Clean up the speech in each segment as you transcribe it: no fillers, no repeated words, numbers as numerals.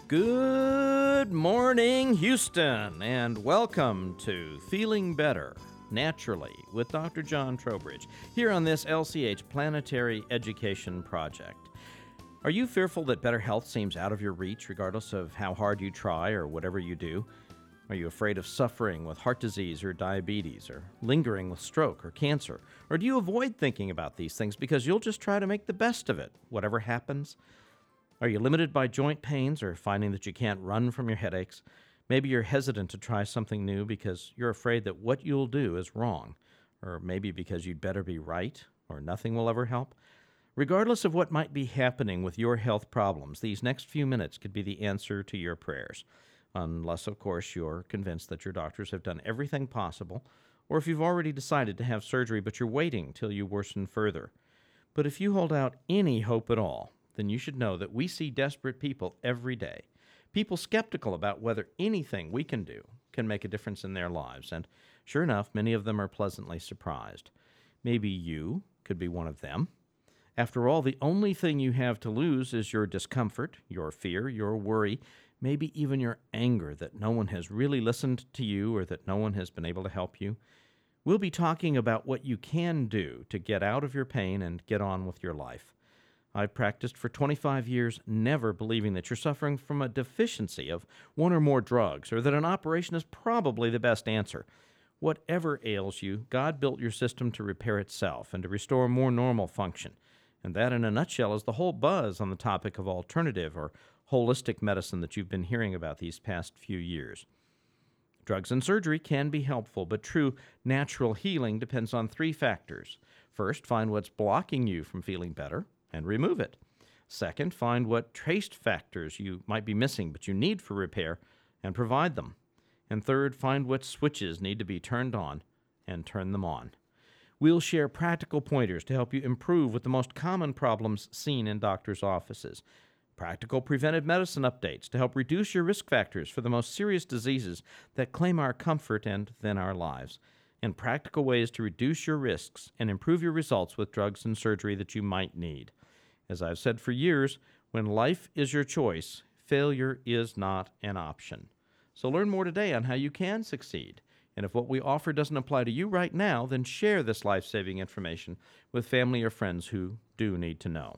Good morning, Houston, and welcome to Feeling Better Naturally with Dr. John Trowbridge here on this LCH Planetary Education Project. Are you fearful that better health seems out of your reach regardless of how hard you try or whatever you do? Are you afraid of suffering with heart disease or diabetes or lingering with stroke or cancer? Or do you avoid thinking about these things because you'll just try to make the best of it, whatever happens? Are you limited by joint pains or finding that you can't run from your headaches? Maybe you're hesitant to try something new because you're afraid that what you'll do is wrong, or maybe because you'd better be right or nothing will ever help. Regardless of what might be happening with your health problems, these next few minutes could be the answer to your prayers, unless, of course, you're convinced that your doctors have done everything possible, or if you've already decided to have surgery but you're waiting till you worsen further. But if you hold out any hope at all, then you should know that we see desperate people every day, people skeptical about whether anything we can do can make a difference in their lives, and sure enough, many of them are pleasantly surprised. Maybe you could be one of them. After all, the only thing you have to lose is your discomfort, your fear, your worry, maybe even your anger that no one has really listened to you or that no one has been able to help you. We'll be talking about what you can do to get out of your pain and get on with your life. I've practiced for 25 years, never believing that you're suffering from a deficiency of one or more drugs, or that an operation is probably the best answer. Whatever ails you, God built your system to repair itself and to restore more normal function. And that, in a nutshell, is the whole buzz on the topic of alternative or holistic medicine that you've been hearing about these past few years. Drugs and surgery can be helpful, but true natural healing depends on three factors. First, find what's blocking you from feeling better and remove it. Second, find what trace factors you might be missing but you need for repair and provide them. And third, find what switches need to be turned on and turn them on. We'll share practical pointers to help you improve with the most common problems seen in doctors' offices. Practical preventive medicine updates to help reduce your risk factors for the most serious diseases that claim our comfort and then our lives. And practical ways to reduce your risks and improve your results with drugs and surgery that you might need. As I've said for years, when life is your choice, failure is not an option. So learn more today on how you can succeed. And if what we offer doesn't apply to you right now, then share this life-saving information with family or friends who do need to know.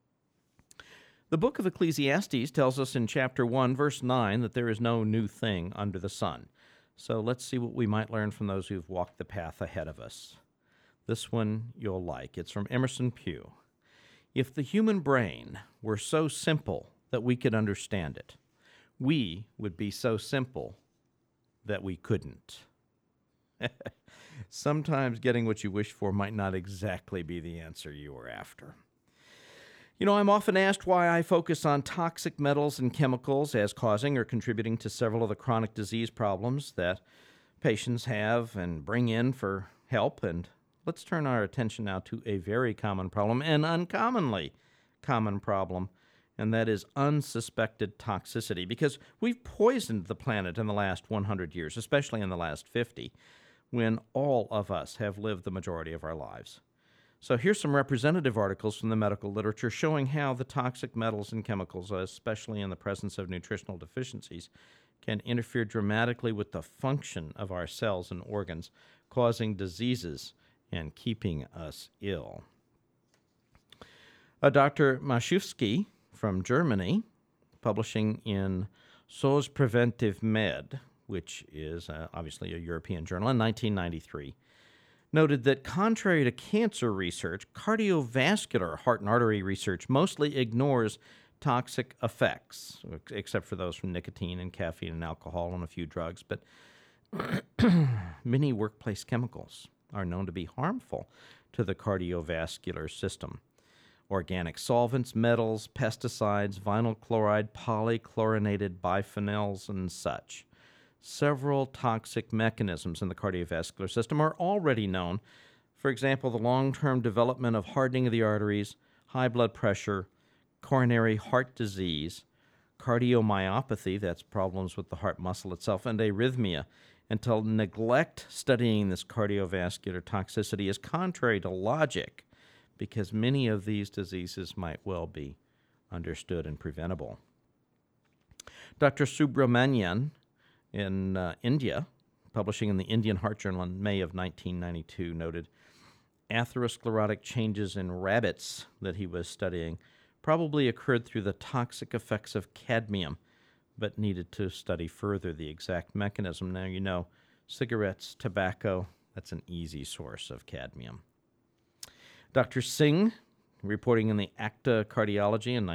The book of Ecclesiastes tells us in chapter 1, verse 9, that there is no new thing under the sun. So let's see what we might learn from those who've walked the path ahead of us. This one you'll like. It's from Emerson Pugh. If the human brain were so simple that we could understand it, we would be so simple that we couldn't. Sometimes getting what you wish for might not exactly be the answer you were after. You know, I'm often asked why I focus on toxic metals and chemicals as causing or contributing to several of the chronic disease problems that patients have and bring in for help. And let's turn our attention now to a very common problem, an uncommonly common problem, and that is unsuspected toxicity, because we've poisoned the planet in the last 100 years, especially in the last 50, when all of us have lived the majority of our lives. So here's some representative articles from the medical literature showing how the toxic metals and chemicals, especially in the presence of nutritional deficiencies, can interfere dramatically with the function of our cells and organs, causing diseases and keeping us ill. Dr. Maszewski from Germany, publishing in SOS Preventive Med, which is obviously a European journal, in 1993, noted that contrary to cancer research, cardiovascular heart and artery research mostly ignores toxic effects, except for those from nicotine and caffeine and alcohol and a few drugs. But many workplace chemicals are known to be harmful to the cardiovascular system. Organic solvents, metals, pesticides, vinyl chloride, polychlorinated biphenyls, and such. Several toxic mechanisms in the cardiovascular system are already known. For example, the long-term development of hardening of the arteries, high blood pressure, coronary heart disease, cardiomyopathy, that's problems with the heart muscle itself, and arrhythmia. And to neglect studying this cardiovascular toxicity is contrary to logic, because many of these diseases might well be understood and preventable. Dr. Subramanian in India, publishing in the Indian Heart Journal in May of 1992, noted atherosclerotic changes in rabbits that he was studying probably occurred through the toxic effects of cadmium, but needed to study further the exact mechanism. Now, you know, cigarettes, tobacco, that's an easy source of cadmium. Dr. Singh, reporting in the Acta Cardiology in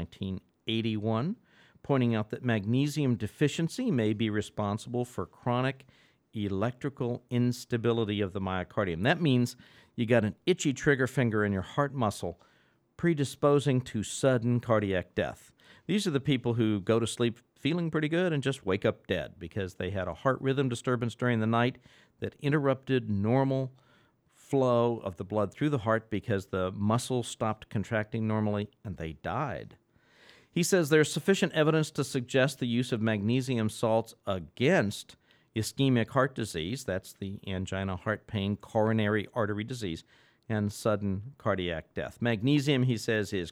1981, pointing out that magnesium deficiency may be responsible for chronic electrical instability of the myocardium. That means you got an itchy trigger finger in your heart muscle, predisposing to sudden cardiac death. These are the people who go to sleep feeling pretty good and just wake up dead because they had a heart rhythm disturbance during the night that interrupted normal flow of the blood through the heart because the muscle stopped contracting normally and they died. He says there's sufficient evidence to suggest the use of magnesium salts against ischemic heart disease, that's the angina, heart pain, coronary artery disease, and sudden cardiac death. Magnesium, he says, is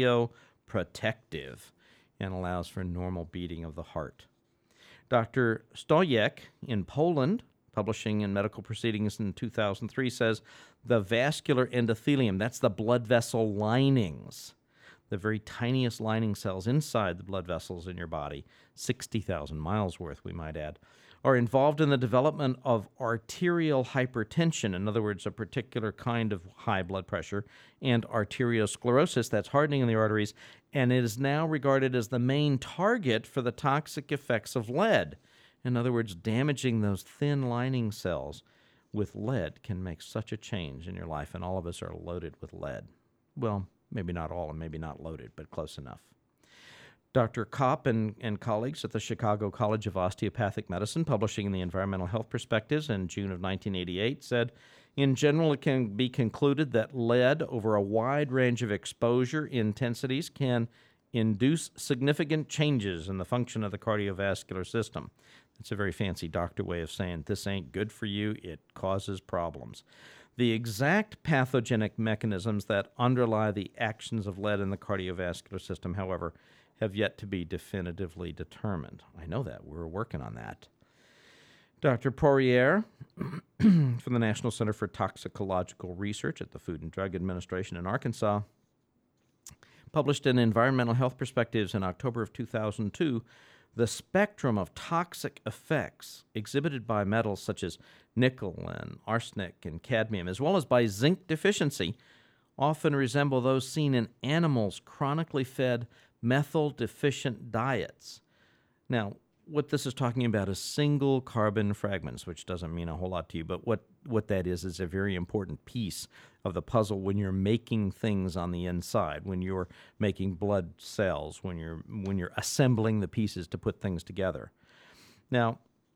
cardioprotective and allows for normal beating of the heart. Dr. Stojek in Poland, publishing in Medical Proceedings in 2003, says the vascular endothelium, that's the blood vessel linings, the very tiniest lining cells inside the blood vessels in your body, 60,000 miles worth, we might add, are involved in the development of arterial hypertension, in other words, a particular kind of high blood pressure, and arteriosclerosis, that's hardening in the arteries, and it is now regarded as the main target for the toxic effects of lead. In other words, damaging those thin lining cells with lead can make such a change in your life, and all of us are loaded with lead. Well, maybe not all and maybe not loaded, but close enough. Dr. Kopp and colleagues at the Chicago College of Osteopathic Medicine, publishing in the Environmental Health Perspectives in June of 1988, said, in general, it can be concluded that lead over a wide range of exposure intensities can induce significant changes in the function of the cardiovascular system. It's a very fancy doctor way of saying this ain't good for you, it causes problems. The exact pathogenic mechanisms that underlie the actions of lead in the cardiovascular system, however, have yet to be definitively determined. I know that. We're working on that. Dr. Poirier from the National Center for Toxicological Research at the Food and Drug Administration in Arkansas published in Environmental Health Perspectives in October of 2002 the spectrum of toxic effects exhibited by metals such as nickel and arsenic and cadmium, as well as by zinc deficiency, often resemble those seen in animals chronically fed methyl-deficient diets. Now, what this is talking about is single carbon fragments, which doesn't mean a whole lot to you, but what that is a very important piece of the puzzle when you're making things on the inside, when you're making blood cells, when you're assembling the pieces to put things together. Now,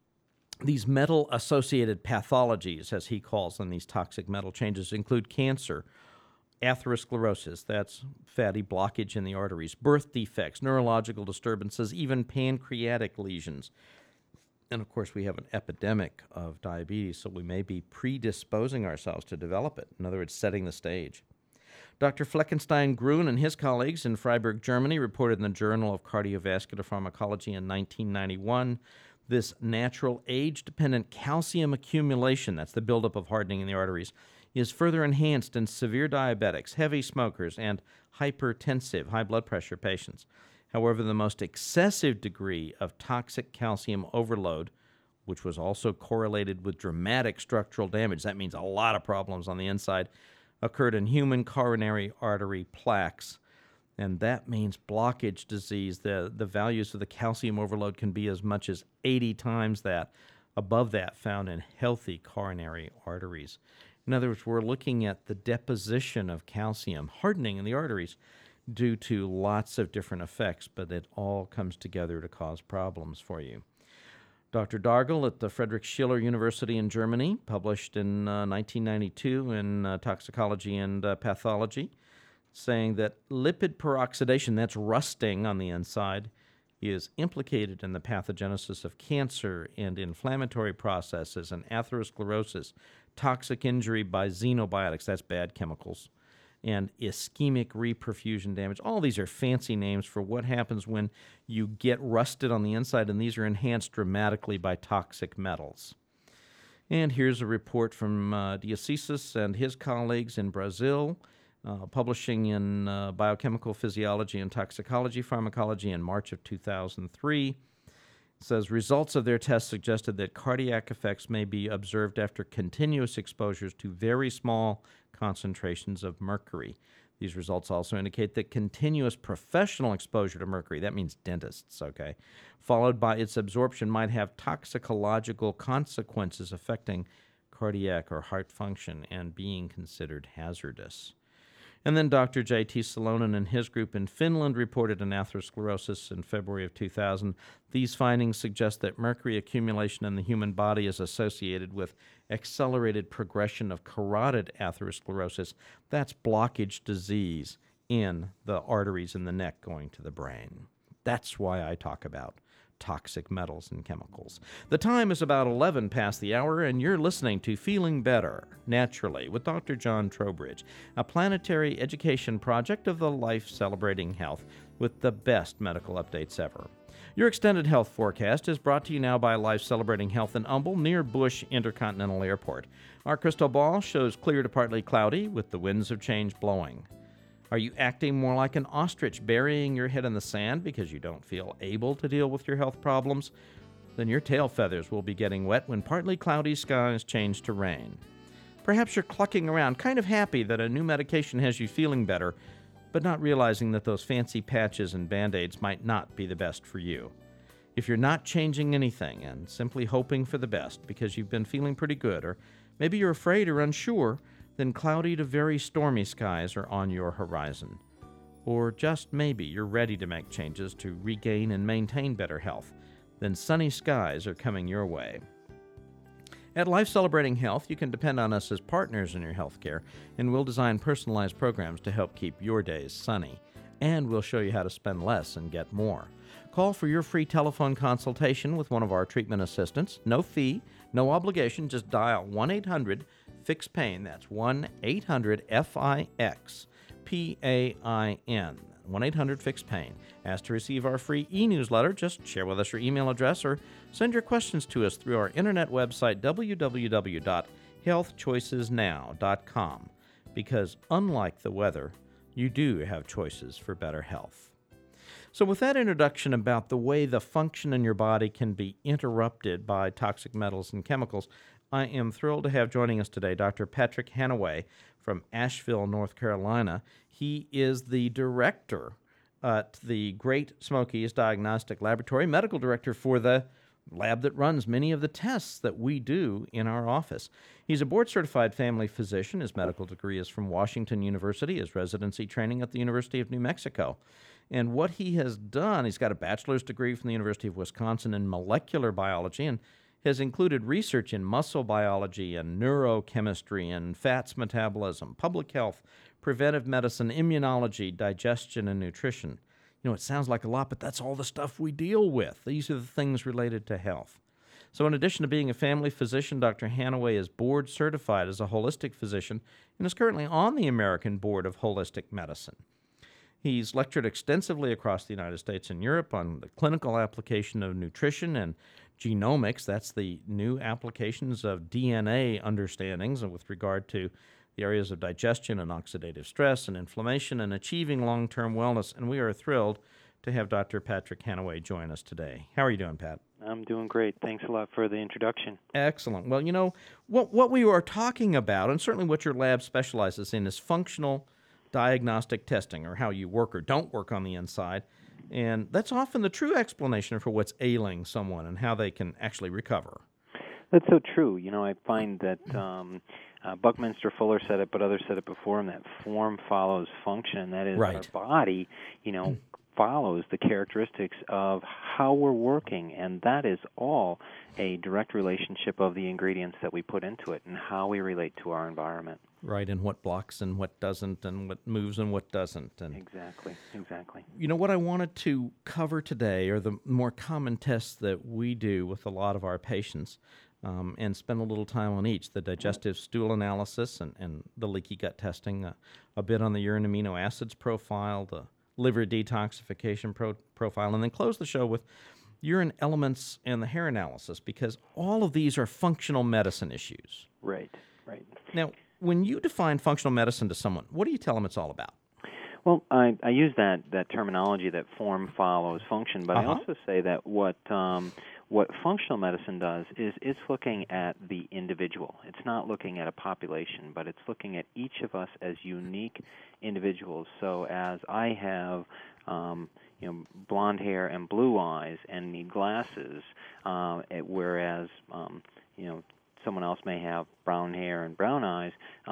these metal-associated pathologies, as he calls them, these toxic metal changes, include cancer, atherosclerosis, that's fatty blockage in the arteries, birth defects, neurological disturbances, even pancreatic lesions. And of course, we have an epidemic of diabetes, so we may be predisposing ourselves to develop it. In other words, setting the stage. Dr. Fleckenstein-Grun and his colleagues in Freiburg, Germany, reported in the Journal of Cardiovascular Pharmacology in 1991 this natural age-dependent calcium accumulation, that's the buildup of hardening in the arteries, is further enhanced in severe diabetics, heavy smokers, and hypertensive, high blood pressure patients. However, the most excessive degree of toxic calcium overload, which was also correlated with dramatic structural damage, that means a lot of problems on the inside, occurred in human coronary artery plaques. And that means blockage disease. The values of the calcium overload can be as much as 80 times that, above that found in healthy coronary arteries. In other words, we're looking at the deposition of calcium, hardening in the arteries, due to lots of different effects, but it all comes together to cause problems for you. Dr. Dargel at the Friedrich Schiller University in Germany published in 1992 in Toxicology and Pathology, saying that lipid peroxidation, that's rusting on the inside, is implicated in the pathogenesis of cancer and inflammatory processes and atherosclerosis, toxic injury by xenobiotics, that's bad chemicals, and ischemic reperfusion damage. All these are fancy names for what happens when you get rusted on the inside, and these are enhanced dramatically by toxic metals. And here's a report from Diocesas and his colleagues in Brazil, publishing in Biochemical Physiology and Toxicology Pharmacology in March of 2003. It says results of their tests suggested that cardiac effects may be observed after continuous exposures to very small concentrations of mercury. These results also indicate that continuous professional exposure to mercury, that means dentists, okay, followed by its absorption might have toxicological consequences affecting cardiac or heart function and being considered hazardous. And then Dr. J.T. Salonen and his group in Finland reported an atherosclerosis in February of 2000. These findings suggest that mercury accumulation in the human body is associated with accelerated progression of carotid atherosclerosis. That's blockage disease in the arteries in the neck going to the brain. That's why I talk about toxic metals and chemicals. The time is about 11 past the hour, and you're listening to Feeling Better, Naturally, with Dr. John Trowbridge, a planetary education project of the Life Celebrating Health with the best medical updates ever. Your extended health forecast is brought to you now by Life Celebrating Health in Humble, near Bush Intercontinental Airport. Our crystal ball shows clear to partly cloudy, with the winds of change blowing. Are you acting more like an ostrich, burying your head in the sand because you don't feel able to deal with your health problems? Then your tail feathers will be getting wet when partly cloudy skies change to rain. Perhaps you're clucking around, kind of happy that a new medication has you feeling better, but not realizing that those fancy patches and Band-Aids might not be the best for you. If you're not changing anything and simply hoping for the best because you've been feeling pretty good, or maybe you're afraid or unsure, then cloudy to very stormy skies are on your horizon. Or just maybe you're ready to make changes to regain and maintain better health, then sunny skies are coming your way. At Life Celebrating Health, you can depend on us as partners in your health care, and we'll design personalized programs to help keep your days sunny. And we'll show you how to spend less and get more. Call for your free telephone consultation with one of our treatment assistants. No fee, no obligation. Just dial 1-800-FIX-PAIN. That's 1-800-FIX-PAIN. 1-800-FIX-PAIN. Ask to receive our free e-newsletter. Just share with us your email address or send your questions to us through our internet website, www.healthchoicesnow.com. Because unlike the weather, you do have choices for better health. So with that introduction about the way the function in your body can be interrupted by toxic metals and chemicals, I am thrilled to have joining us today Dr. Patrick Hanaway from Asheville, North Carolina. He is the director at the Great Smokies Diagnostic Laboratory, medical director for the lab that runs many of the tests that we do in our office. He's a board-certified family physician. His medical degree is from Washington University, his residency training at the University of New Mexico. And what he has done, he's got a bachelor's degree from the University of Wisconsin in molecular biology and has included research in muscle biology and neurochemistry and fats metabolism, public health, preventive medicine, immunology, digestion, and nutrition. You know, it sounds like a lot, but that's all the stuff we deal with. These are the things related to health. So in addition to being a family physician, Dr. Hanaway is board certified as a holistic physician and is currently on the American Board of Holistic Medicine. He's lectured extensively across the United States and Europe on the clinical application of nutrition and genomics. That's the new applications of DNA understandings with regard to the areas of digestion and oxidative stress and inflammation and achieving long-term wellness. And we are thrilled to have Dr. Patrick Hanaway join us today. How are you doing, Pat? I'm doing great. Thanks a lot for the introduction. Excellent. Well, you know, what we are talking about, and certainly what your lab specializes in, is functional diagnostic testing, or how you work or don't work on the inside. And that's often the true explanation for what's ailing someone and how they can actually recover. That's so true. You know, I find that Buckminster Fuller said it, but others said it before him, that form follows function. And that is, right. Our body, you know, follows the characteristics of how we're working, and that is all a direct relationship of the ingredients that we put into it and how we relate to our environment. Right, and what blocks and what doesn't, and what moves and what doesn't. And Exactly. you know, what I wanted to cover today are the more common tests that we do with a lot of our patients. and spend a little time on each, the digestive stool analysis and the leaky gut testing, a bit on the urine amino acids profile, the liver detoxification profile, and then close the show with urine elements and the hair analysis, because all of these are functional medicine issues. Right. Now, when you define functional medicine to someone, what do you tell them it's all about? Well, I use that terminology that form follows function, but I also say that what functional medicine does is it's looking at the individual. It's not looking at a population, but it's looking at each of us as unique individuals. So as I have blonde hair and blue eyes and need glasses, whereas someone else may have brown hair and brown eyes,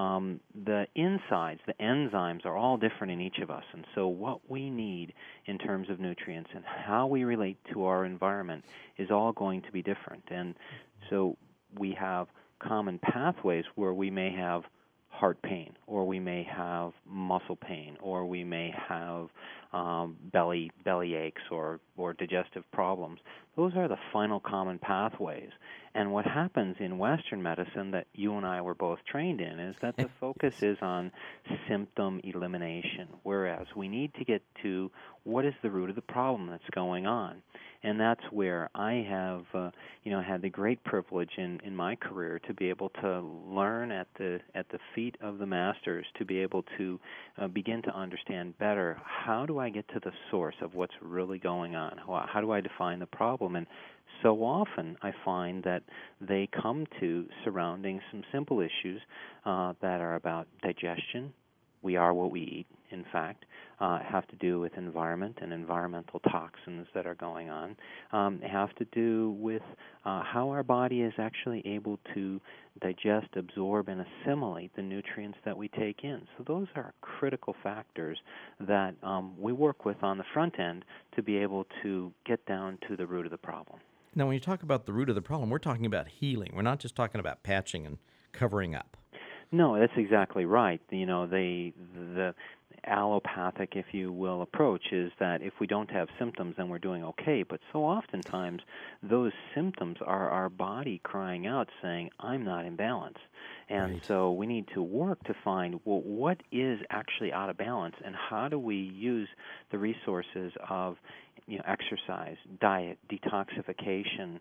the insides, the enzymes are all different in each of us. And so what we need in terms of nutrients and how we relate to our environment is all going to be different. And so we have common pathways where we may have heart pain, or we may have muscle pain, or we may have belly aches or digestive problems. Those are the final common pathways. And what happens in Western medicine that you and I were both trained in is that the focus is on symptom elimination, whereas we need to get to what is the root of the problem that's going on. And that's where I have, had the great privilege in my career to be able to learn at the feet of the masters, to be able to begin to understand better, how do I get to the source of what's really going on? How do I define the problem? And so often I find that they come to surrounding some simple issues that are about digestion. We are what we eat, in fact, have to do with environment and environmental toxins that are going on, have to do with how our body is actually able to digest, absorb, and assimilate the nutrients that we take in. So those are critical factors that we work with on the front end to be able to get down to the root of the problem. Now, when you talk about the root of the problem, we're talking about healing. We're not just talking about patching and covering up. No, that's exactly right. The allopathic, if you will, approach is that if we don't have symptoms, then we're doing okay. But so oftentimes, those symptoms are our body crying out, saying, I'm not in balance. And so we need to work to find, well, what is actually out of balance, and how do we use the resources of exercise, diet, detoxification,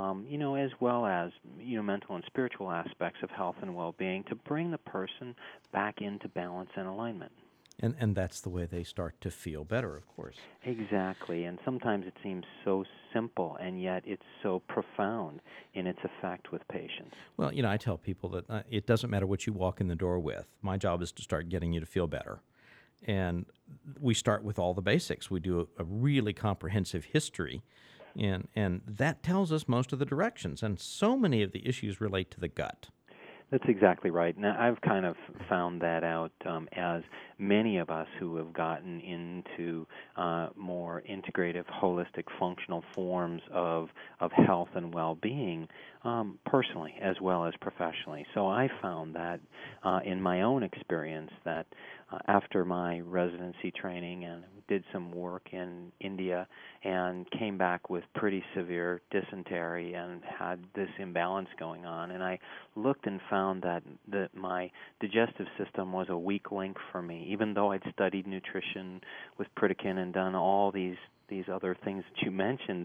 as well as mental and spiritual aspects of health and well-being to bring the person back into balance and alignment. And that's the way they start to feel better, of course. Exactly. And sometimes it seems so simple, and yet it's so profound in its effect with patients. Well, I tell people that it doesn't matter what you walk in the door with. My job is to start getting you to feel better. And we start with all the basics. We do a really comprehensive history, and that tells us most of the directions. And so many of the issues relate to the gut. That's exactly right. Now, I've kind of found that out as many of us who have gotten into more integrative, holistic, functional forms of health and well-being, personally as well as professionally. So I found that in my own experience that after my residency training and did some work in India and came back with pretty severe dysentery and had this imbalance going on, and I looked and found that my digestive system was a weak link for me, even though I'd studied nutrition with Pritikin and done all these other things that you mentioned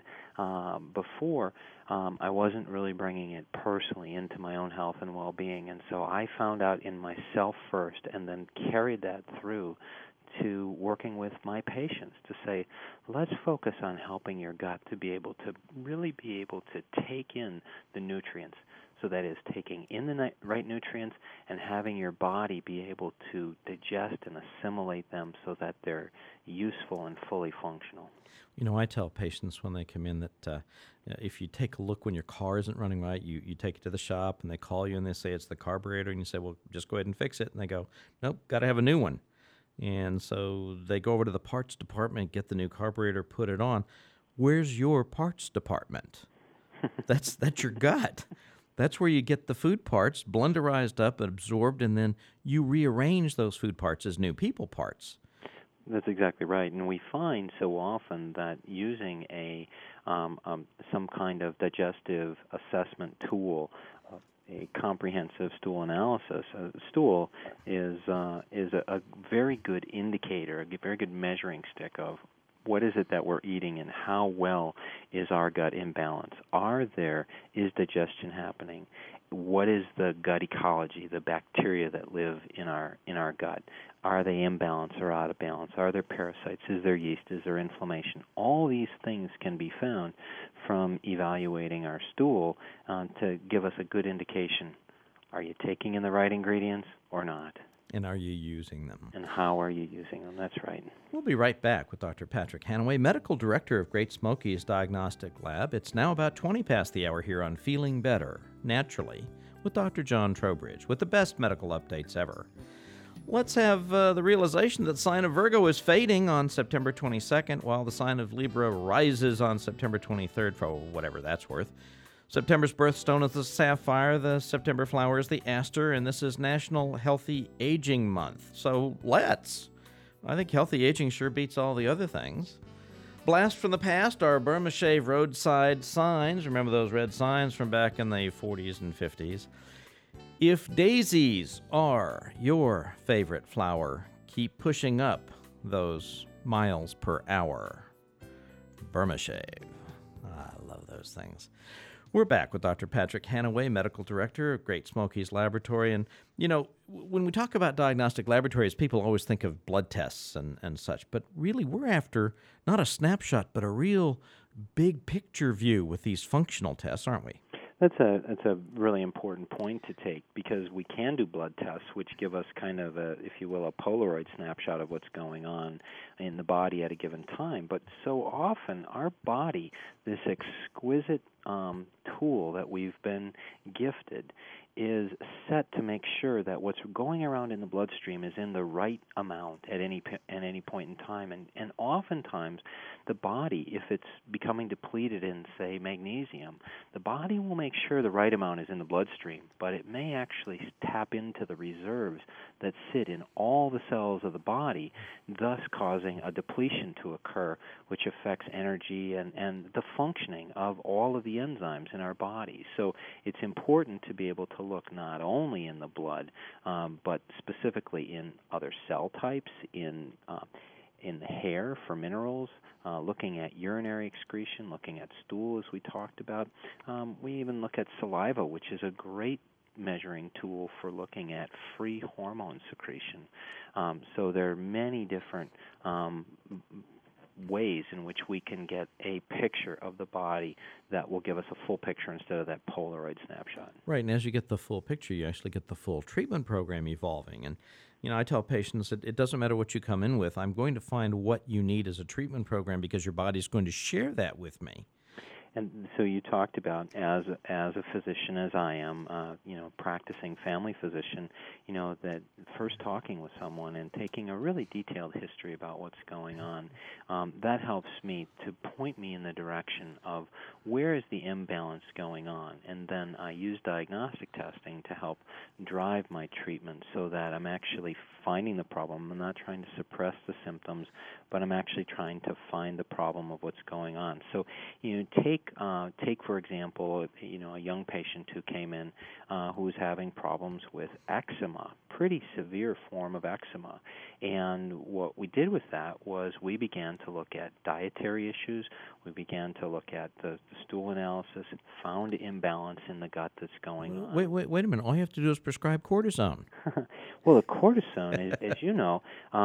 before. I wasn't really bringing it personally into my own health and well-being, and so I found out in myself first and then carried that through to working with my patients to say, let's focus on helping your gut to be able to really be able to take in the nutrients. So that is taking in the right nutrients and having your body be able to digest and assimilate them so that they're useful and fully functional. I tell patients when they come in that if you take a look when your car isn't running right, you take it to the shop and they call you and they say it's the carburetor, and you say, well, just go ahead and fix it. And they go, nope, got to have a new one. And so they go over to the parts department, get the new carburetor, put it on. Where's your parts department? That's your gut. That's where you get the food parts blenderized up and absorbed, and then you rearrange those food parts as new people parts. That's exactly right, and we find so often that using some kind of digestive assessment tool, a comprehensive stool analysis, stool is a very good indicator, a very good measuring stick of what is it that we're eating and how well is our gut in balance. Is digestion happening? What is the gut ecology, the bacteria that live in our gut? Are they in balance or out of balance? Are there parasites? Is there yeast? Is there inflammation? All these things can be found from evaluating our stool to give us a good indication. Are you taking in the right ingredients or not? And are you using them? And how are you using them? That's right. We'll be right back with Dr. Patrick Hanaway, Medical Director of Great Smokies Diagnostic Lab. It's now about 20 past the hour here on Feeling Better, Naturally, with Dr. John Trowbridge, with the best medical updates ever. Let's have the realization that the sign of Virgo is fading on September 22nd, while the sign of Libra rises on September 23rd, for whatever that's worth. September's birthstone is the sapphire, the September flower is the aster, and this is National Healthy Aging Month. So I think healthy aging sure beats all the other things. Blast from the past are Burma Shave roadside signs. Remember those red signs from back in the 40s and 50s. If daisies are your favorite flower, keep pushing up those miles per hour. Burma Shave. I love those things. We're back with Dr. Patrick Hanaway, Medical Director of Great Smokies Laboratory. And, when we talk about diagnostic laboratories, people always think of blood tests and such. But really, we're after not a snapshot, but a real big picture view with these functional tests, aren't we? That's a really important point to take, because we can do blood tests which give us kind of a Polaroid snapshot of what's going on in the body at a given time. But so often our body, this exquisite tool that we've been gifted, is set to make sure that what's going around in the bloodstream is in the right amount at any point in time. And oftentimes the body, if it's becoming depleted in, say, magnesium, the body will make sure the right amount is in the bloodstream, but it may actually tap into the reserves that sit in all the cells of the body, thus causing a depletion to occur, which affects energy and the functioning of all of the enzymes in our body. So it's important to be able to look not only in the blood, but specifically in other cell types, in the hair for minerals, looking at urinary excretion, looking at stool, as we talked about. We even look at saliva, which is a great measuring tool for looking at free hormone secretion. So there are many different ways in which we can get a picture of the body that will give us a full picture instead of that Polaroid snapshot. Right, and as you get the full picture, you actually get the full treatment program evolving. And, I tell patients that it doesn't matter what you come in with. I'm going to find what you need as a treatment program because your body's going to share that with me. And so you talked about, as a physician, as I am, practicing family physician, that first talking with someone and taking a really detailed history about what's going on, that helps me to point me in the direction of where is the imbalance going on. And then I use diagnostic testing to help drive my treatment so that I'm actually finding the problem. I'm not trying to suppress the symptoms, but I'm actually trying to find the problem of what's going on. So, take for example, a young patient who came in who was having problems with eczema, pretty severe form of eczema. And what we did with that was we began to look at dietary issues. We began to look at the stool analysis, found imbalance in the gut that's going on. Wait a minute. All you have to do is prescribe cortisone. Well, the cortisone, as you know,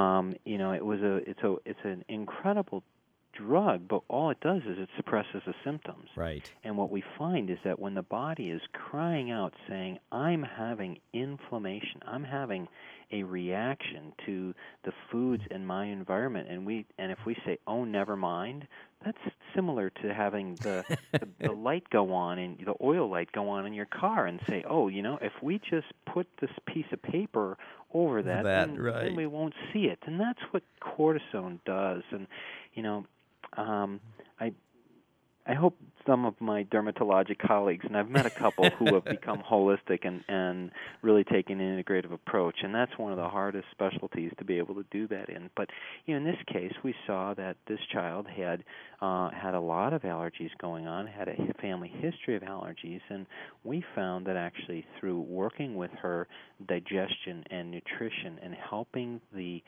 it's an incredible drug, but all it does is it suppresses the symptoms. Right. And what we find is that when the body is crying out saying, I'm having inflammation, I'm having a reaction to the foods in my environment, and if we say, oh, never mind, that's similar to having the light go on, and the oil light go on in your car, and say, oh, if we just put this piece of paper over that, then we won't see it. And I hope some of my dermatologic colleagues, and I've met a couple who have become holistic and really taken an integrative approach, and that's one of the hardest specialties to be able to do that in. But in this case, we saw that this child had a lot of allergies going on, had a family history of allergies, and we found that actually through working with her digestion and nutrition and helping the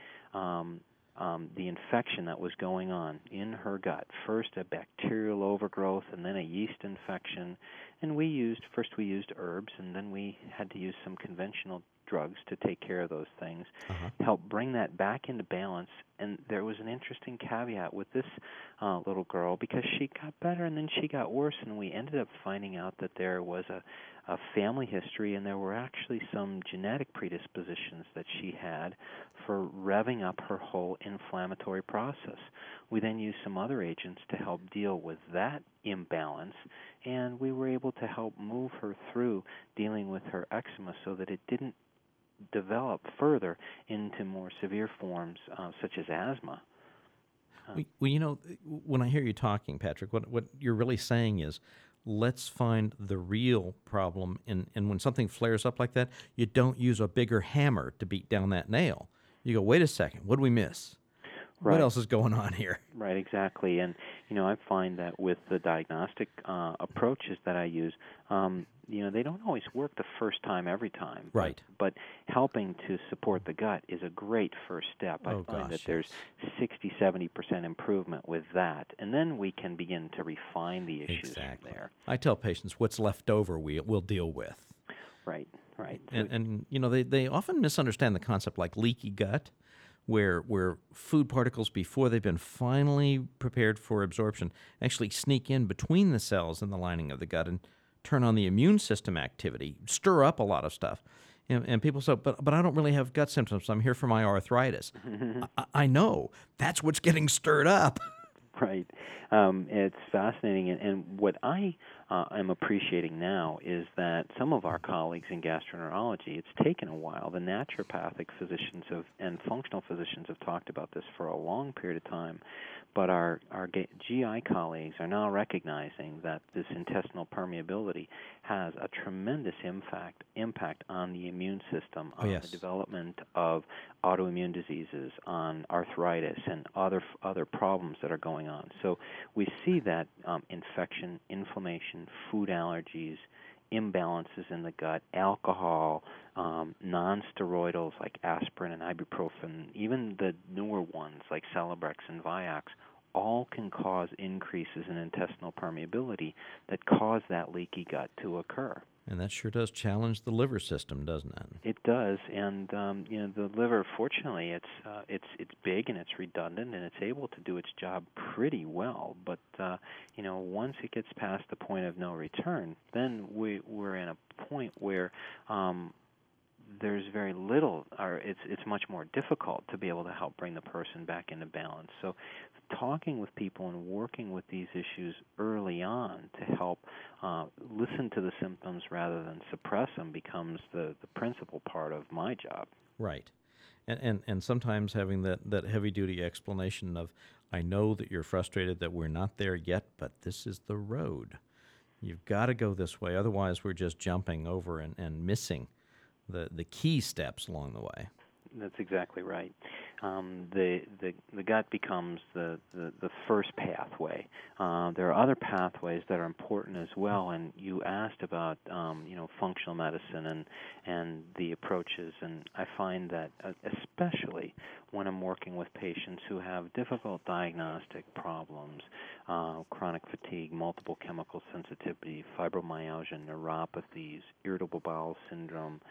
infection that was going on in her gut, first a bacterial overgrowth and then a yeast infection, and we used herbs, and then we had to use some conventional drugs to take care of those things, help bring that back into balance. And there was an interesting caveat with this little girl, because she got better and then she got worse, and we ended up finding out that there was a family history, and there were actually some genetic predispositions that she had for revving up her whole inflammatory process. We then used some other agents to help deal with that imbalance, and we were able to help move her through dealing with her eczema so that it didn't develop further into more severe forms such as asthma. Well, when I hear you talking, Patrick, what you're really saying is, let's find the real problem, and when something flares up like that, you don't use a bigger hammer to beat down that nail. You go, wait a second, what did we miss? Right. What else is going on here? Right, exactly. And, I find that with the diagnostic approaches that I use, they don't always work the first time every time. Right. But helping to support the gut is a great first step. I find that there's 60-70% improvement with that. And then we can begin to refine the issues from there. I tell patients what's left over we'll deal with. Right, right. And they often misunderstand the concept like leaky gut, where food particles, before they've been finally prepared for absorption, actually sneak in between the cells in the lining of the gut and turn on the immune system activity, stir up a lot of stuff. And people say, but I don't really have gut symptoms. I'm here for my arthritis. I know. That's what's getting stirred up. Right. It's fascinating. And what I am appreciating now is that some of our colleagues in gastroenterology, it's taken a while. The naturopathic physicians and functional physicians have talked about this for a long period of time. But our GI colleagues are now recognizing that this intestinal permeability has a tremendous impact on the immune system, on the development of autoimmune diseases, on arthritis, and other problems that are going on. So we see that infection, inflammation, food allergies, imbalances in the gut, alcohol, non-steroidals like aspirin and ibuprofen, even the newer ones like Celebrex and Vioxx, all can cause increases in intestinal permeability that cause that leaky gut to occur. And that sure does challenge the liver system, doesn't it? It does, and the liver, fortunately, it's big and it's redundant and it's able to do its job pretty well. But once it gets past the point of no return, then we're in a point where there's very little, or it's much more difficult to be able to help bring the person back into balance. So talking with people and working with these issues early on to help listen to the symptoms rather than suppress them becomes the principal part of my job. Right. And sometimes having that heavy-duty explanation of, I know that you're frustrated that we're not there yet, but this is the road. You've got to go this way. Otherwise, we're just jumping over and missing the key steps along the way. That's exactly right. The gut becomes the first pathway. There are other pathways that are important as well. And you asked about functional medicine and the approaches. And I find that especially when I'm working with patients who have difficult diagnostic problems, chronic fatigue, multiple chemical sensitivity, fibromyalgia, neuropathies, irritable bowel syndrome,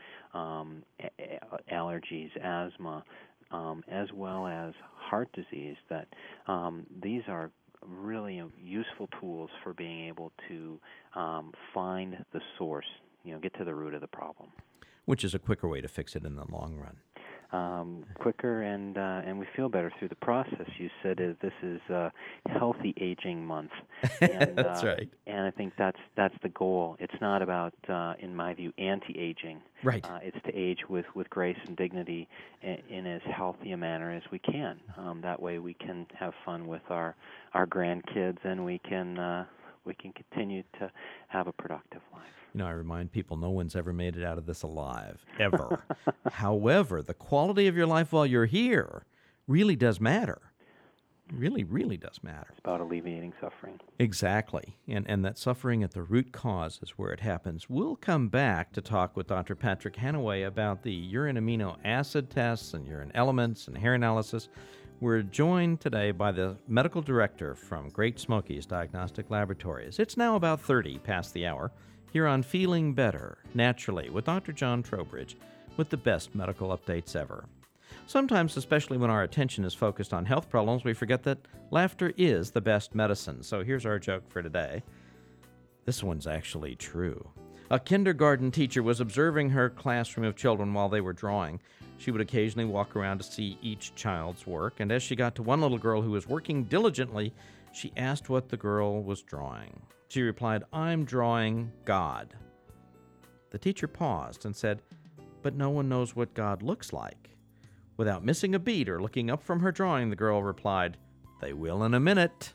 allergies, asthma, as well as heart disease, that these are really useful tools for being able to find the source, get to the root of the problem. Which is a quicker way to fix it in the long run. Quicker, and we feel better through the process. You said this is Healthy Aging Month. And, that's right. And I think that's the goal. It's not about, in my view, anti-aging. Right. It's to age with grace and dignity in as healthy a manner as we can. That way we can have fun with our grandkids, and we can we can continue to have a productive life. I remind people no one's ever made it out of this alive, ever. However, the quality of your life while you're here really does matter. Really, really does matter. It's about alleviating suffering. Exactly. And that suffering at the root cause is where it happens. We'll come back to talk with Dr. Patrick Hanaway about the urine amino acid tests and urine elements and hair analysis. We're joined today by the medical director from Great Smokies Diagnostic Laboratories. It's now about 30 past the hour here on Feeling Better, Naturally, with Dr. John Trowbridge, with the best medical updates ever. Sometimes, especially when our attention is focused on health problems, we forget that laughter is the best medicine. So here's our joke for today. This one's actually true. A kindergarten teacher was observing her classroom of children while they were drawing. She would occasionally walk around to see each child's work, and as she got to one little girl who was working diligently, she asked what the girl was drawing. She replied, "I'm drawing God." The teacher paused and said, "But no one knows what God looks like." Without missing a beat or looking up from her drawing, the girl replied, "They will in a minute."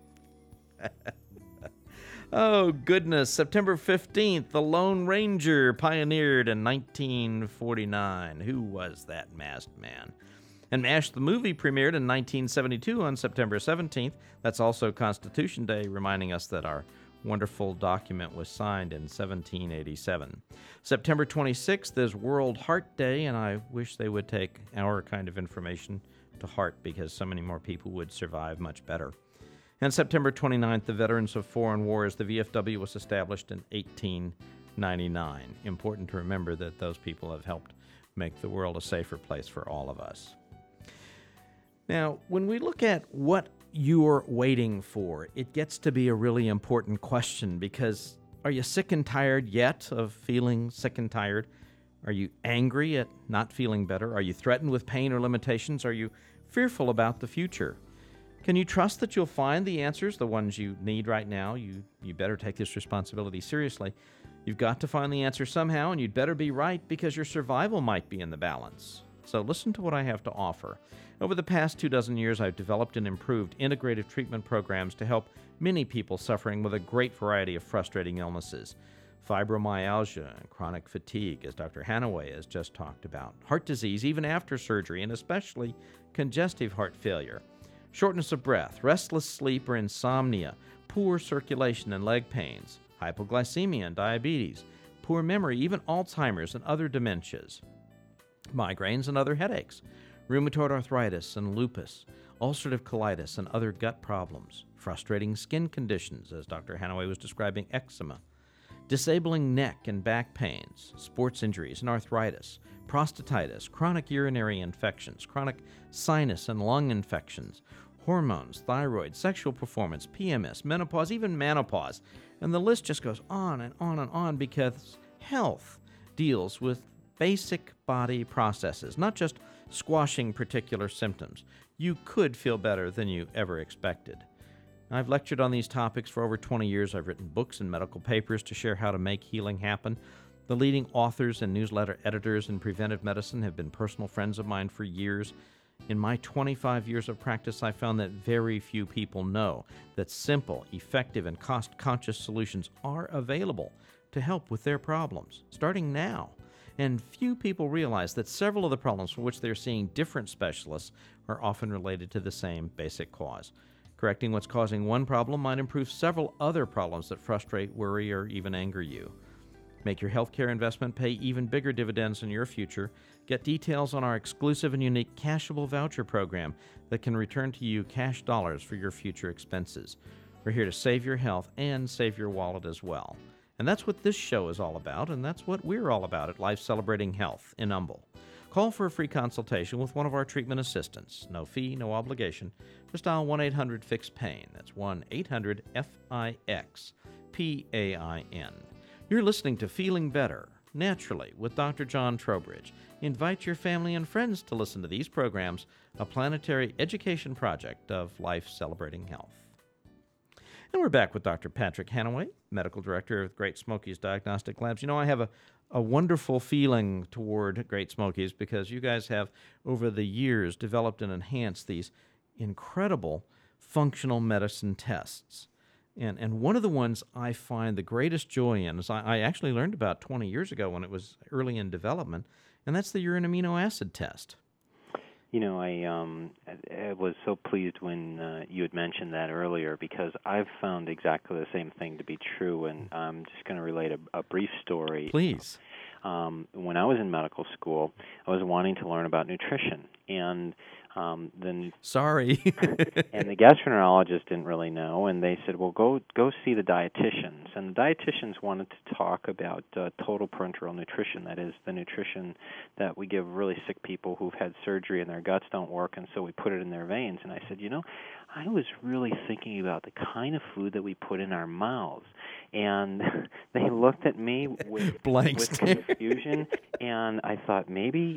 Oh, goodness. September 15th, the Lone Ranger pioneered in 1949. Who was that masked man? And MASH the movie premiered in 1972 on September 17th. That's also Constitution Day, reminding us that our wonderful document was signed in 1787. September 26th is World Heart Day, and I wish they would take our kind of information to heart because so many more people would survive much better. And September 29th, the Veterans of Foreign Wars, the VFW, was established in 1899. Important to remember that those people have helped make the world a safer place for all of us. Now, when we look at what you're waiting for, it gets to be a really important question because are you sick and tired yet of feeling sick and tired? Are you angry at not feeling better? Are you threatened with pain or limitations? Are you fearful about the future? Can you trust that you'll find the answers, the ones you need right now? You better take this responsibility seriously. You've got to find the answer somehow, and you'd better be right because your survival might be in the balance. So listen to what I have to offer. Over the past 24 years, I've developed and improved integrative treatment programs to help many people suffering with a great variety of frustrating illnesses. Fibromyalgia and chronic fatigue, as Dr. Hanaway has just talked about. Heart disease, even after surgery, and especially congestive heart failure. Shortness of breath, restless sleep or insomnia, poor circulation and leg pains, hypoglycemia and diabetes, poor memory, even Alzheimer's and other dementias, migraines and other headaches, rheumatoid arthritis and lupus, ulcerative colitis and other gut problems, frustrating skin conditions, as Dr. Hanaway was describing eczema, disabling neck and back pains, sports injuries and arthritis, prostatitis, chronic urinary infections, chronic sinus and lung infections, hormones, thyroid, sexual performance, PMS, menopause, even menopause. And the list just goes on and on and on because health deals with basic body processes, not just squashing particular symptoms. You could feel better than you ever expected. I've lectured on these topics for over 20 years. I've written books and medical papers to share how to make healing happen. The leading authors and newsletter editors in preventive medicine have been personal friends of mine for years. In my 25 years of practice, I found that very few people know that simple, effective, and cost-conscious solutions are available to help with their problems, starting now. And few people realize that several of the problems for which they're seeing different specialists are often related to the same basic cause. Correcting what's causing one problem might improve several other problems that frustrate, worry, or even anger you. Make your healthcare investment pay even bigger dividends in your future. Get details on our exclusive and unique cashable voucher program that can return to you cash dollars for your future expenses. We're here to save your health and save your wallet as well. And that's what this show is all about, and that's what we're all about at Life Celebrating Health in Humble. Call for a free consultation with one of our treatment assistants. No fee, no obligation. Just dial 1-800-FIX-PAIN. That's 1-800-FIX-PAIN. You're listening to Feeling Better, Naturally, with Dr. John Trowbridge. Invite your family and friends to listen to these programs, a planetary education project of Life Celebrating Health. And we're back with Dr. Patrick Hanaway, Medical Director of Great Smokies Diagnostic Labs. You know, I have a wonderful feeling toward Great Smokies because you guys have, over the years, developed and enhanced these incredible functional medicine tests. And one of the ones I find the greatest joy in is I actually learned about 20 years ago when it was early in development, and that's the urine amino acid test. I was so pleased when you had mentioned that earlier, because I've found exactly the same thing to be true, and I'm just going to relate a brief story. Please. When I was in medical school, I was wanting to learn about nutrition, and then Sorry. and the gastroenterologist didn't really know, and they said, "Well, go see the dietitians." And the dietitians wanted to talk about total parenteral nutrition, that is, the nutrition that we give really sick people who've had surgery and their guts don't work, and so we put it in their veins. And I said, I was really thinking about the kind of food that we put in our mouths. And they looked at me with confusion, and I thought, maybe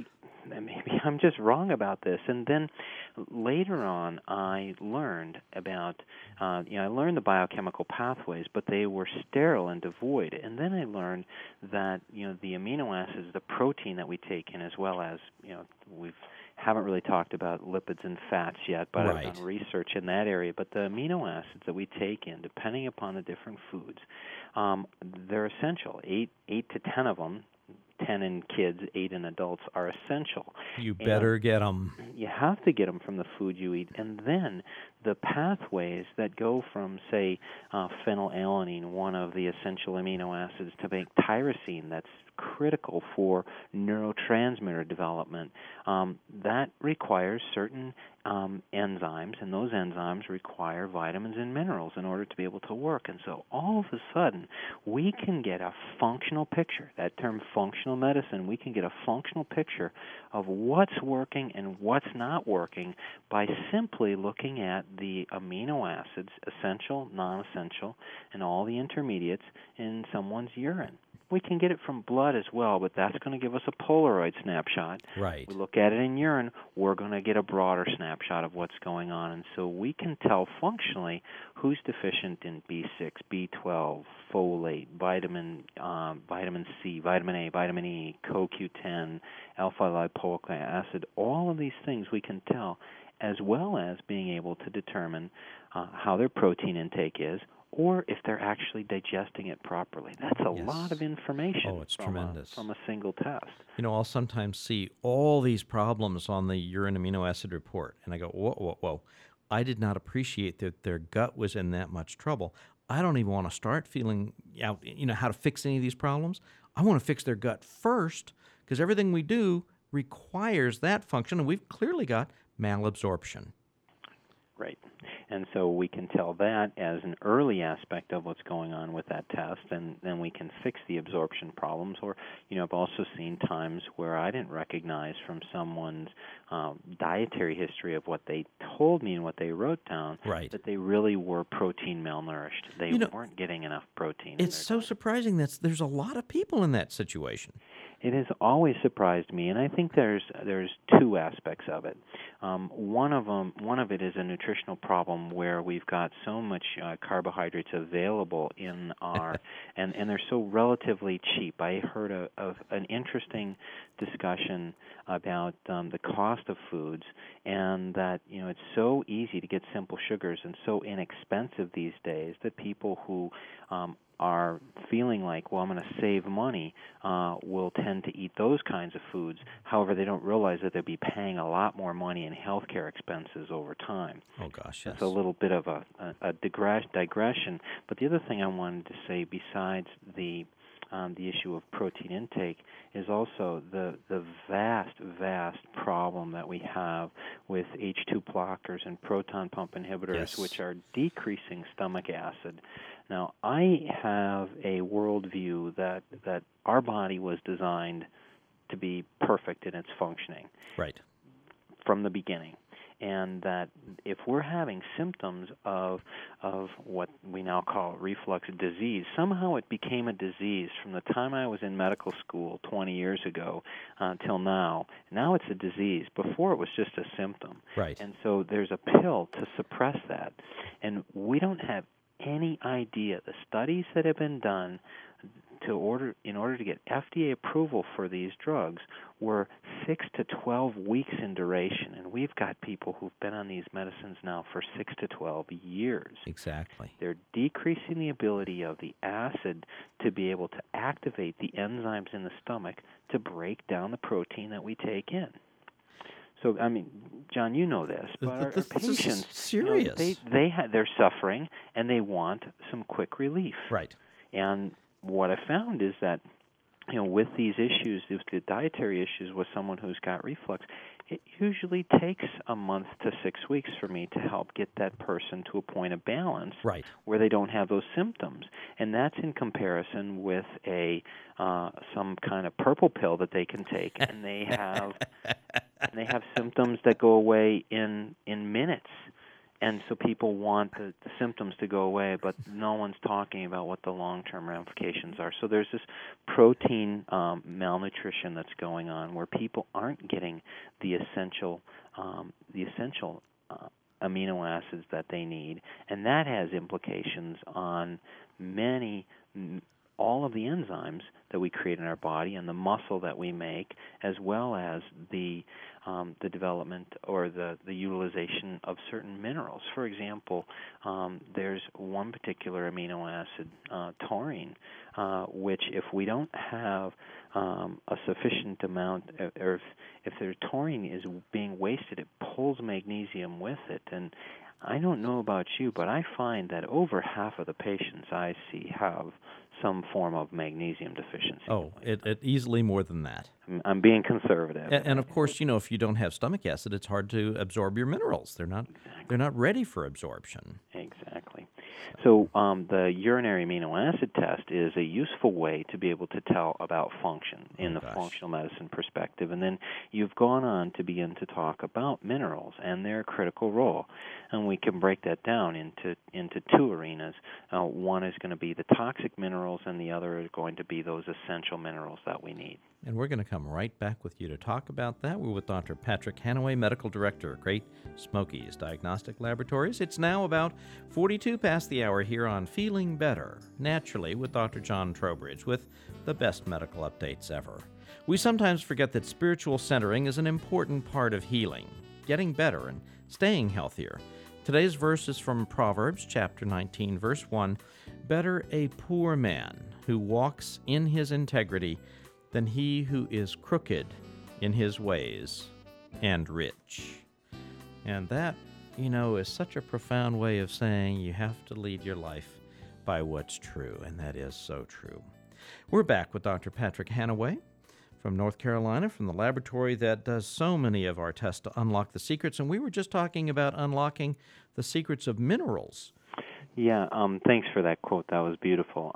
I'm just wrong about this. And then later on, I learned about, I learned the biochemical pathways, but they were sterile and devoid. And then I learned that, the amino acids, the protein that we take in, as well as, we haven't really talked about lipids and fats yet, but Right. I've done research in that area. But the amino acids that we take in, depending upon the different foods, they're essential. 8 to 10 of them. 10 in kids, 8 in adults, are essential. You better get them. You have to get them from the food you eat. And then the pathways that go from, say, phenylalanine, one of the essential amino acids, to make tyrosine, that's critical for neurotransmitter development, that requires certain enzymes, and those enzymes require vitamins and minerals in order to be able to work. And so all of a sudden, we can get a functional picture, that term functional medicine, we can get a functional picture of what's working and what's not working by simply looking at the amino acids, essential, non-essential, and all the intermediates in someone's urine. We can get it from blood as well, but that's going to give us a Polaroid snapshot. Right. We look at it in urine, we're going to get a broader snapshot of what's going on. And so we can tell functionally who's deficient in B6, B12, folate, vitamin C, vitamin A, vitamin E, CoQ10, alpha-lipoic acid. All of these things we can tell, as well as being able to determine how their protein intake is, or if they're actually digesting it properly. That's a lot of information. Oh, it's tremendous. From a single test. I'll sometimes see all these problems on the urine amino acid report, and I go, whoa. I did not appreciate that their gut was in that much trouble. I don't even want to start feeling out, how to fix any of these problems. I want to fix their gut first, because everything we do requires that function, and we've clearly got malabsorption. Right. And so we can tell that as an early aspect of what's going on with that test, and then we can fix the absorption problems. Or, I've also seen times where I didn't recognize from someone's dietary history of what they told me and what they wrote down, right, that they really were protein malnourished. They weren't getting enough protein. It's so surprising that there's a lot of people in that situation. It has always surprised me, and I think there's two aspects of it. One of it is a nutritional problem where we've got so much carbohydrates available in our, and they're so relatively cheap. I heard of an interesting discussion about the cost of foods, and that it's so easy to get simple sugars and so inexpensive these days that people who are feeling like, well, I'm going to save money, will tend to eat those kinds of foods. However, they don't realize that they'll be paying a lot more money in healthcare expenses over time. Oh, gosh, yes. It's a little bit of a digression. But the other thing I wanted to say, besides the issue of protein intake, is also the vast problem that we have with H2 blockers and proton pump inhibitors, which are decreasing stomach acid. Now, I have a worldview that our body was designed to be perfect in its functioning, right, from the beginning. And that if we're having symptoms of what we now call reflux disease, somehow it became a disease from the time I was in medical school 20 years ago till now. Now it's a disease. Before it was just a symptom. Right. And so there's a pill to suppress that. And we don't have any idea. The studies that have been done in order to get FDA approval for these drugs were 6 to 12 weeks in duration, and we've got people who've been on these medicines now for 6 to 12 years. Exactly. They're decreasing the ability of the acid to be able to activate the enzymes in the stomach to break down the protein that we take in. So, I mean, John, you know this, but our patients, this is serious. They're suffering, and they want some quick relief. Right. And what I found is that, with these issues, with the dietary issues with someone who's got reflux, it usually takes a month to 6 weeks for me to help get that person to a point of balance, right, where they don't have those symptoms. And that's in comparison with some kind of purple pill that they can take, and they have symptoms that go away in minutes. And so people want the symptoms to go away, but no one's talking about what the long-term ramifications are. So there's this protein malnutrition that's going on, where people aren't getting the essential amino acids that they need, and that has implications on all of the enzymes that we create in our body and the muscle that we make, as well as the development or the utilization of certain minerals. For example, there's one particular amino acid, taurine, which if we don't have a sufficient amount, or if the taurine is being wasted, it pulls magnesium with it. And I don't know about you, but I find that over half of the patients I see have some form of magnesium deficiency. Oh, it easily more than that. I'm being conservative. And of course, if you don't have stomach acid, it's hard to absorb your minerals. They're not ready for absorption. Exactly. So the urinary amino acid test is a useful way to be able to tell about function in the functional medicine perspective. And then you've gone on to begin to talk about minerals and their critical role. And we can break that down into two arenas. One is going to be the toxic minerals, and the other is going to be those essential minerals that we need. And we're going to come right back with you to talk about that. We're with Dr. Patrick Hanaway, Medical Director of Great Smokies Diagnostic Laboratories. It's now about 42 past the hour here on Feeling Better, Naturally, with Dr. John Trowbridge, with the best medical updates ever. We sometimes forget that spiritual centering is an important part of healing, getting better, and staying healthier. Today's verse is from Proverbs chapter 19, verse 1. Better a poor man who walks in his integrity than he who is crooked in his ways and rich. And that, is such a profound way of saying you have to lead your life by what's true, and that is so true. We're back with Dr. Patrick Hanaway from North Carolina, from the laboratory that does so many of our tests to unlock the secrets, and we were just talking about unlocking the secrets of minerals. Yeah, thanks for that quote. That was beautiful.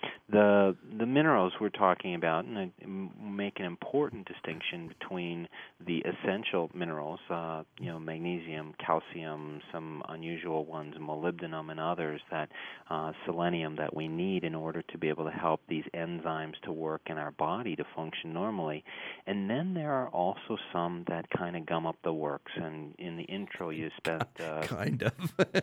The minerals we're talking about, and I make an important distinction between the essential minerals, magnesium, calcium, some unusual ones, molybdenum, and others, that selenium, that we need in order to be able to help these enzymes to work in our body to function normally. And then there are also some that kind of gum up the works. And in the intro, you spent kind of.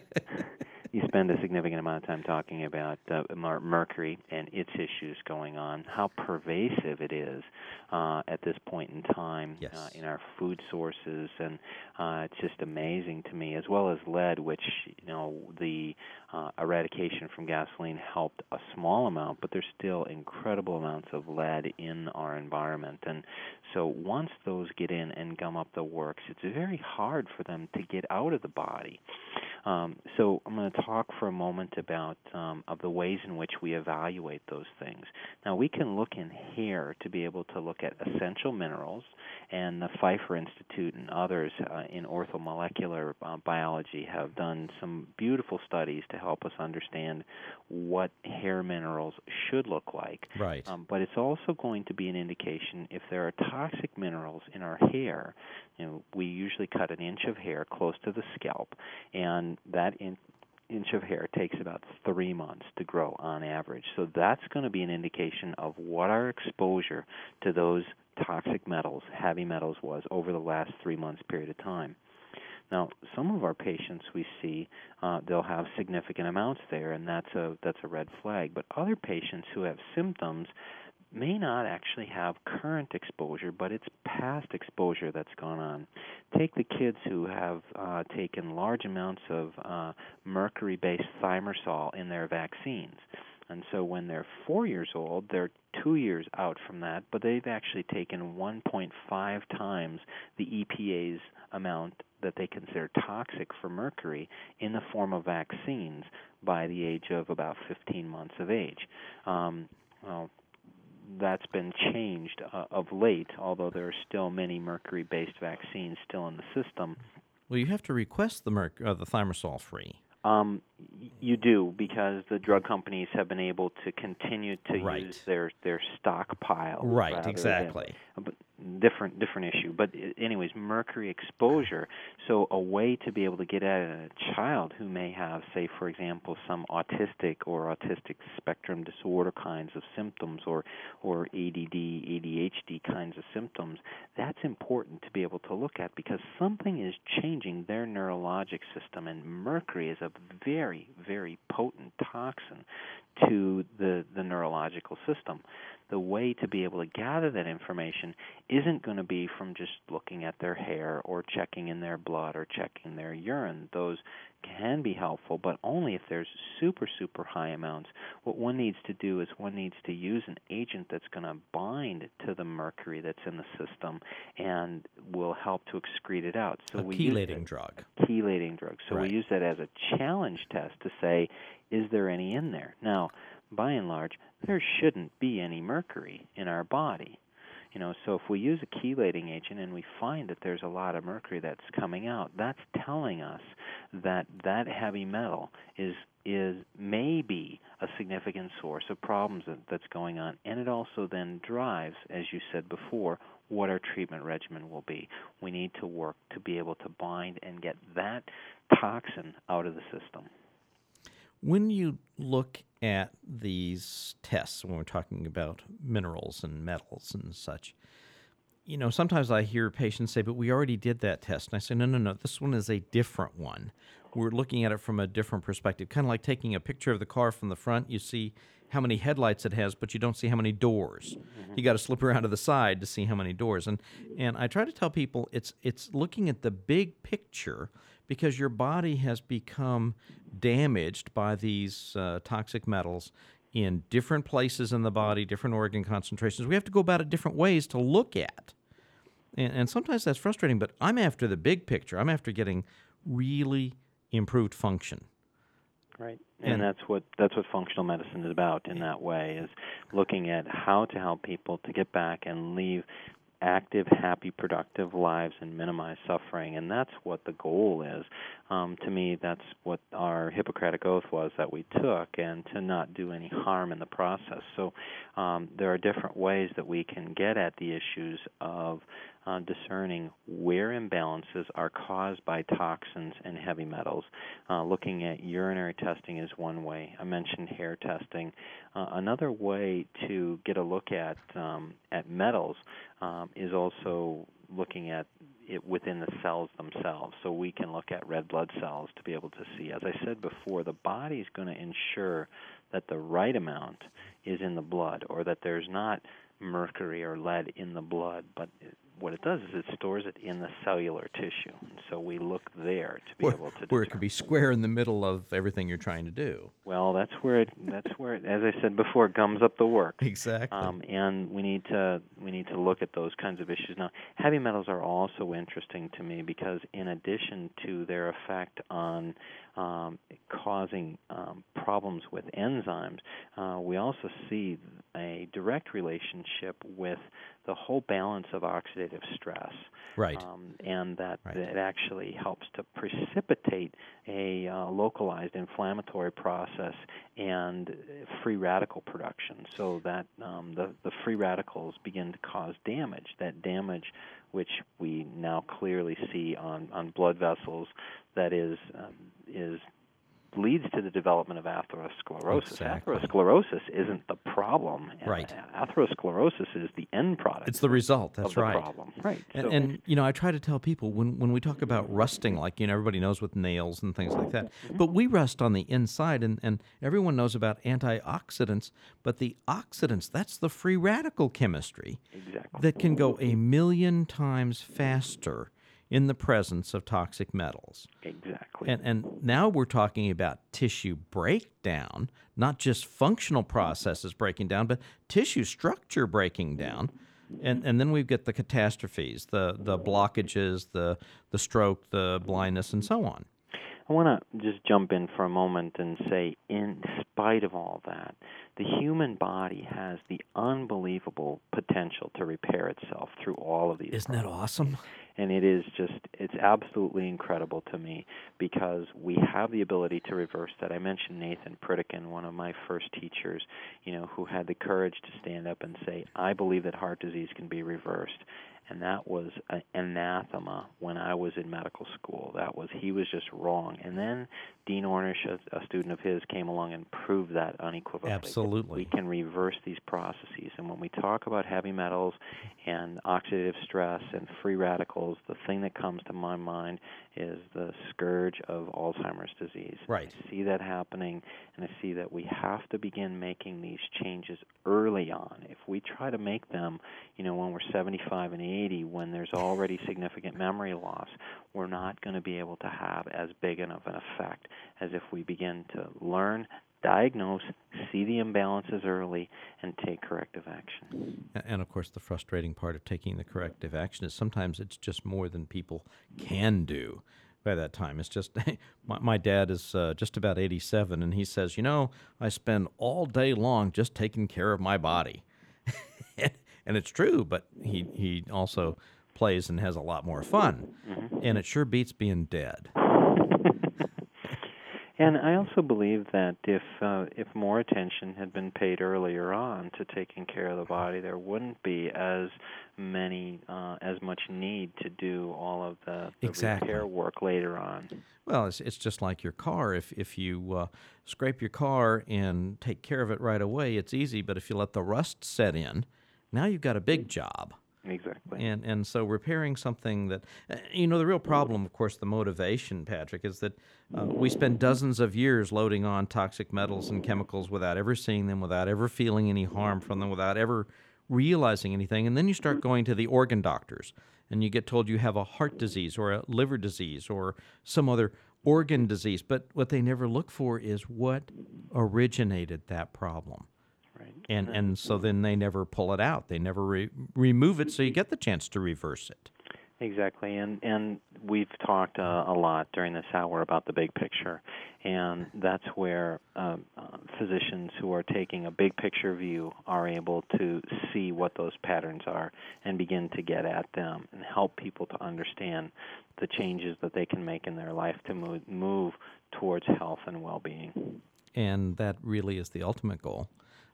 You spend a significant amount of time talking about mercury and its issues going on, how pervasive it is at this point in time in our food sources, and it's just amazing to me, as well as lead, which, the eradication from gasoline helped a small amount, but there's still incredible amounts of lead in our environment. And so once those get in and gum up the works, it's very hard for them to get out of the body. So I'm going to talk for a moment about of the ways in which we evaluate those things. Now, we can look in hair to be able to look at essential minerals, and the Pfeiffer Institute and others in orthomolecular biology have done some beautiful studies to help us understand what hair minerals should look like. Right. But it's also going to be an indication if there are toxic minerals in our hair. We usually cut an inch of hair close to the scalp, and that inch of hair takes about 3 months to grow on average. So that's going to be an indication of what our exposure to those toxic metals, heavy metals, was over the last 3 months period of time. Now, some of our patients we see, they'll have significant amounts there, and that's a red flag. But other patients who have symptoms may not actually have current exposure, but it's past exposure that's gone on. Take the kids who have taken large amounts of mercury-based thimerosal in their vaccines. And so when they're 4 years old, they're 2 years out from that, but they've actually taken 1.5 times the EPA's amount that they consider toxic for mercury in the form of vaccines by the age of about 15 months of age. Well, that's been changed of late, although there are still many mercury-based vaccines still in the system. Well, you have to request the thimerosal free. You do, because the drug companies have been able to continue to use their stockpile. Right, exactly. Different issue. But anyways, mercury exposure. So a way to be able to get at a child who may have, say, for example, some autistic or autistic spectrum disorder kinds of symptoms, or ADD, ADHD kinds of symptoms, that's important to be able to look at, because something is changing their neurologic system, and mercury is a very, very potent toxin to the neurological system. The way to be able to gather that information isn't going to be from just looking at their hair or checking in their blood or checking their urine. Those can be helpful, but only if there's super, super high amounts. What one needs to do is one needs to use an agent that's going to bind to the mercury that's in the system and will help to excrete it out. So a chelating drug. Chelating drug. So we use that as a challenge test to say, is there any in there? Now, by and large, there shouldn't be any mercury in our body. So if we use a chelating agent and we find that there's a lot of mercury that's coming out, that's telling us that that heavy metal is maybe a significant source of problems that's going on. And it also then drives, as you said before, what our treatment regimen will be. We need to work to be able to bind and get that toxin out of the system. When you look at these tests, when we're talking about minerals and metals and such, sometimes I hear patients say, but we already did that test. And I say, no, this one is a different one. We're looking at it from a different perspective, kind of like taking a picture of the car from the front. You see how many headlights it has, but you don't see how many doors. Mm-hmm. You got to slip around to the side to see how many doors. And I try to tell people it's looking at the big picture, because your body has become damaged by these toxic metals in different places in the body, different organ concentrations. We have to go about it different ways to look at. And sometimes that's frustrating, but I'm after the big picture. I'm after getting really improved function. Right. And that's what functional medicine is about in that way, is looking at how to help people to get back and leave active, happy, productive lives and minimize suffering. And that's what the goal is. To me, that's what our Hippocratic Oath was that we took, and to not do any harm in the process. So there are different ways that we can get at the issues of discerning where imbalances are caused by toxins and heavy metals. Looking at urinary testing is one way. I mentioned hair testing. Another way to get a look at metals is also looking at it within the cells themselves. So we can look at red blood cells to be able to see. As I said before, the body's going to ensure that the right amount is in the blood, or that there's not mercury or lead in the blood, but what it does is it stores it in the cellular tissue. And so we look there to be able to where it could be square in the middle of everything you're trying to do. Well, that's where it, as I said before, gums up the work. Exactly. And we need to look at those kinds of issues. Now, heavy metals are also interesting to me, because in addition to their effect on causing problems with enzymes, we also see a direct relationship with the whole balance of oxidative stress. Right. And that it actually helps to precipitate a localized inflammatory process and free radical production, so that the free radicals begin to cause damage. That damage, which we now clearly see on blood vessels, that is leads to the development of atherosclerosis. Exactly. Atherosclerosis isn't the problem. Right. Atherosclerosis is the end product. It's the result. That's of the right. problem. Right. And I try to tell people when we talk about rusting, like, everybody knows with nails and things like that, but we rust on the inside, and everyone knows about antioxidants, but the oxidants, that's the free radical chemistry Exactly. that can go a million times faster in the presence of toxic metals. Exactly. And now we're talking about tissue breakdown, not just functional processes breaking down, but tissue structure breaking down. And then we've got the catastrophes, the blockages, the stroke, the blindness, and so on. I want to just jump in for a moment and say, in spite of all that, the human body has the unbelievable potential to repair itself through all of these Isn't that awesome? And it's absolutely incredible to me, because we have the ability to reverse that. I mentioned Nathan Pritikin, one of my first teachers, who had the courage to stand up and say, I believe that heart disease can be reversed. And that was an anathema when I was in medical school. He was just wrong. And then Dean Ornish, a student of his, came along and proved that unequivocally. Absolutely. We can reverse these processes. And when we talk about heavy metals and oxidative stress and free radicals, the thing that comes to my mind is the scourge of Alzheimer's disease. Right. I see that happening, and I see that we have to begin making these changes early on. If we try to make them, when we're 75 and 80, when there's already significant memory loss, we're not going to be able to have as big of an effect as if we begin to learn, diagnose, see the imbalances early, and take corrective action. And of course, the frustrating part of taking the corrective action is sometimes it's just more than people can do by that time. It's just, my dad is just about 87, and he says, I spend all day long just taking care of my body. And it's true, but he also plays and has a lot more fun. Mm-hmm. And it sure beats being dead. And I also believe that if more attention had been paid earlier on to taking care of the body, there wouldn't be as much need to do all of the Exactly. repair work later on. Well, it's just like your car. If you scrape your car and take care of it right away, it's easy. But if you let the rust set in, now you've got a big job. Exactly. And so repairing something that, the real problem, of course, the motivation, Patrick, is that we spend dozens of years loading on toxic metals and chemicals without ever seeing them, without ever feeling any harm from them, without ever realizing anything. And then you start going to the organ doctors, and you get told you have a heart disease or a liver disease or some other organ disease. But what they never look for is what originated that problem. Right. And so then they never pull it out. They never remove it, so you get the chance to reverse it. Exactly, and we've talked a lot during this hour about the big picture, and that's where physicians who are taking a big picture view are able to see what those patterns are and begin to get at them and help people to understand the changes that they can make in their life to move towards health and well-being. And that really is the ultimate goal.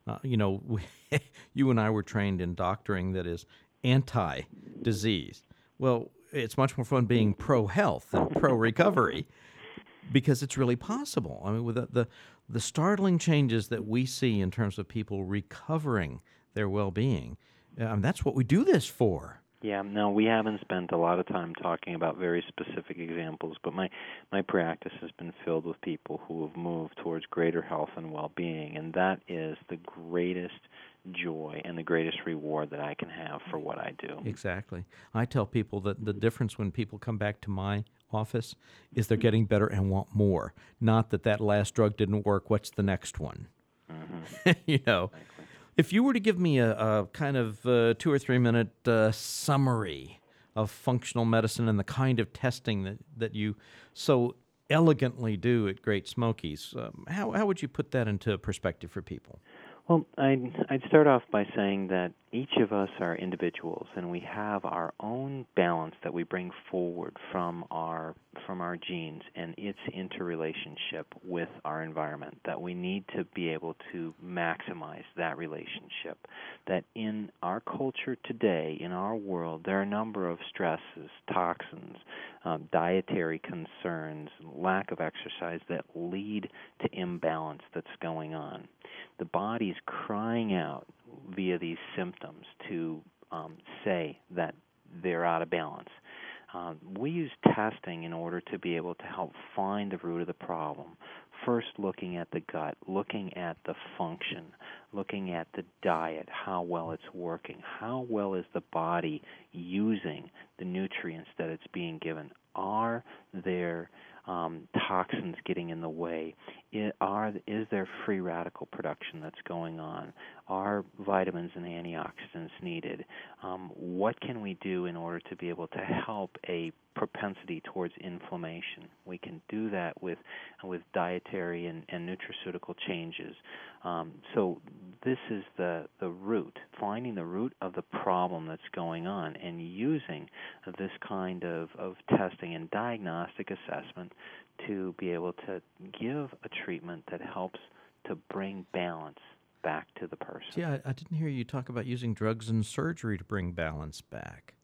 You and I were trained in doctoring that is anti-disease. Well, it's much more fun being pro-health than pro-recovery because it's really possible. I mean, with the startling changes that we see in terms of people recovering their well-being, that's what we do this for. Yeah, no, we haven't spent a lot of time talking about very specific examples, but my practice has been filled with people who have moved towards greater health and well-being, and that is the greatest joy and the greatest reward that I can have for what I do. Exactly. I tell people that the difference when people come back to my office is they're getting better and want more, not that last drug didn't work, what's the next one? Mm-hmm. Exactly. If you were to give me a kind of 2 or 3 minute summary of functional medicine and the kind of testing that you so elegantly do at Great Smokies, how would you put that into perspective for people? Well, I'd start off by saying that each of us are individuals, and we have our own balance that we bring forward from our from our genes and its interrelationship with our environment, that we need to be able to maximize that relationship. That in our culture today, in our world, there are a number of stresses, toxins, dietary concerns, lack of exercise that lead to imbalance that's going on. The body's crying out via these symptoms to say that they're out of balance. We use testing in order to be able to help find the root of the problem. First, looking at the gut, looking at the function, looking at the diet, how well it's working, how well is the body using the nutrients that it's being given. Are there toxins getting in the way? Is there free radical production that's going on? Are vitamins and antioxidants needed? What can we do in order to be able to help a propensity towards inflammation? We can do that with dietary and nutraceutical changes. So this is the root, finding the root of the problem that's going on and using this kind of testing and diagnostic assessment to be able to give a treatment that helps to bring balance back to the person. Yeah, I didn't hear you talk about using drugs and surgery to bring balance back.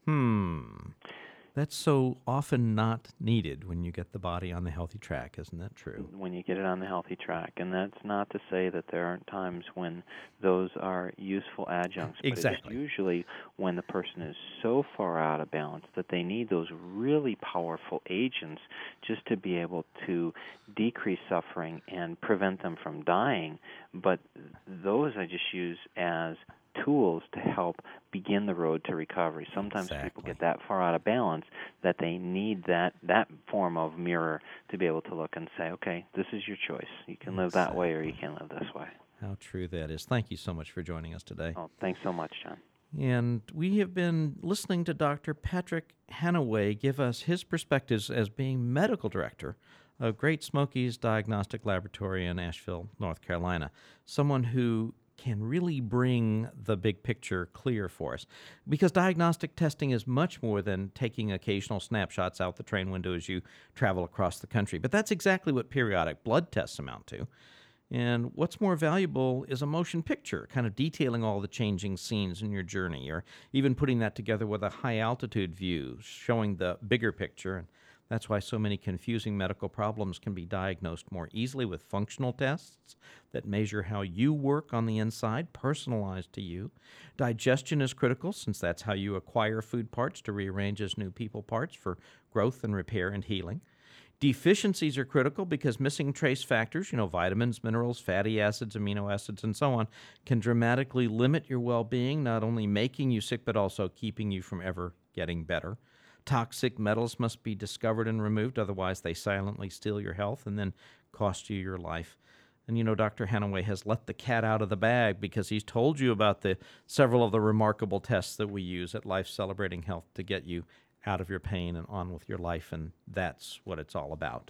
That's so often not needed when you get the body on the healthy track. Isn't that true? When you get it on the healthy track. And that's not to say that there aren't times when those are useful adjuncts. Exactly. But it is usually when the person is so far out of balance that they need those really powerful agents just to be able to decrease suffering and prevent them from dying. But those I just use as tools to help begin the road to recovery. Sometimes people get that far out of balance that they need that form of mirror to be able to look and say, okay, this is your choice. You can live that way or you can live this way. How true that is. Thank you so much for joining us today. Oh, thanks so much, John. And we have been listening to Dr. Patrick Hanaway give us his perspectives as being medical director of Great Smokies Diagnostic Laboratory in Asheville, North Carolina, someone who can really bring the big picture clear for us. Because diagnostic testing is much more than taking occasional snapshots out the train window as you travel across the country. But that's exactly what periodic blood tests amount to. And what's more valuable is a motion picture, kind of detailing all the changing scenes in your journey, or even putting that together with a high-altitude view, showing the bigger picture. And that's why so many confusing medical problems can be diagnosed more easily with functional tests that measure how you work on the inside, personalized to you. Digestion is critical, since that's how you acquire food parts to rearrange as new people parts for growth and repair and healing. Deficiencies are critical because missing trace factors, vitamins, minerals, fatty acids, amino acids, and so on, can dramatically limit your well-being, not only making you sick, but also keeping you from ever getting better. Toxic metals must be discovered and removed, otherwise they silently steal your health and then cost you your life. And Dr. Hanaway has let the cat out of the bag because he's told you about several of the remarkable tests that we use at Life Celebrating Health to get you out of your pain and on with your life, and that's what it's all about.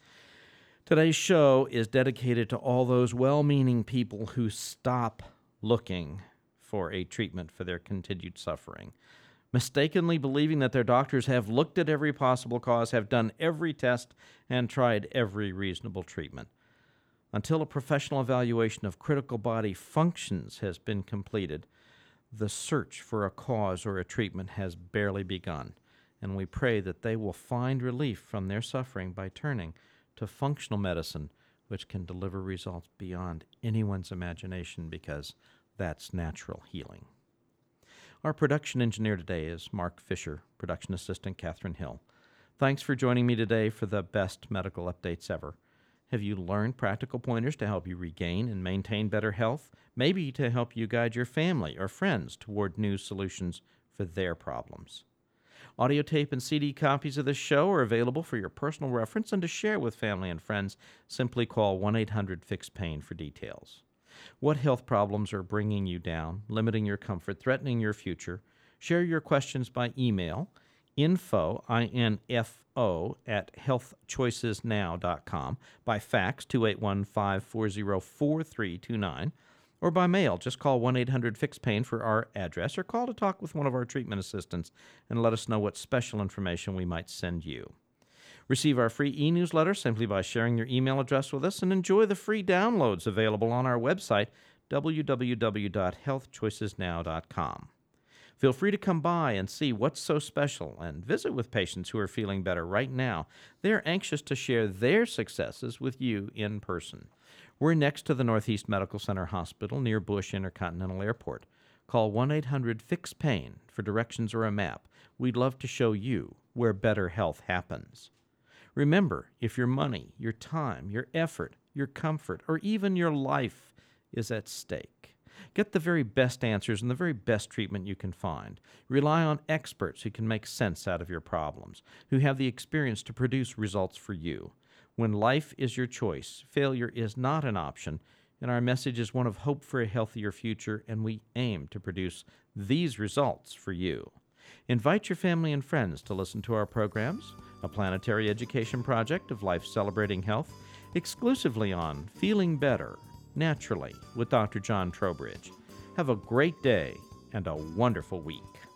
Today's show is dedicated to all those well-meaning people who stop looking for a treatment for their continued suffering, mistakenly believing that their doctors have looked at every possible cause, have done every test, and tried every reasonable treatment. Until a professional evaluation of critical body functions has been completed, the search for a cause or a treatment has barely begun, and we pray that they will find relief from their suffering by turning to functional medicine, which can deliver results beyond anyone's imagination, because that's natural healing. Our production engineer today is Mark Fisher, production assistant Catherine Hill. Thanks for joining me today for the best medical updates ever. Have you learned practical pointers to help you regain and maintain better health? Maybe to help you guide your family or friends toward new solutions for their problems. Audio tape and CD copies of this show are available for your personal reference and to share with family and friends. Simply call 1-800-FIX-PAIN for details. What health problems are bringing you down, limiting your comfort, threatening your future? Share your questions by email, info, I-N-F-O, at healthchoicesnow.com, by fax, 281-540-4329, or by mail. Just call 1-800-FIX-PAIN for our address, or call to talk with one of our treatment assistants and let us know what special information we might send you. Receive our free e-newsletter simply by sharing your email address with us and enjoy the free downloads available on our website, www.healthchoicesnow.com. Feel free to come by and see what's so special and visit with patients who are feeling better right now. They're anxious to share their successes with you in person. We're next to the Northeast Medical Center Hospital near Bush Intercontinental Airport. Call 1-800-FIX-PAIN for directions or a map. We'd love to show you where better health happens. Remember, if your money, your time, your effort, your comfort, or even your life is at stake, get the very best answers and the very best treatment you can find. Rely on experts who can make sense out of your problems, who have the experience to produce results for you. When life is your choice, failure is not an option, and our message is one of hope for a healthier future, and we aim to produce these results for you. Invite your family and friends to listen to our programs, a planetary education project of Life Celebrating Health, exclusively on Feeling Better, Naturally, with Dr. John Trowbridge. Have a great day and a wonderful week.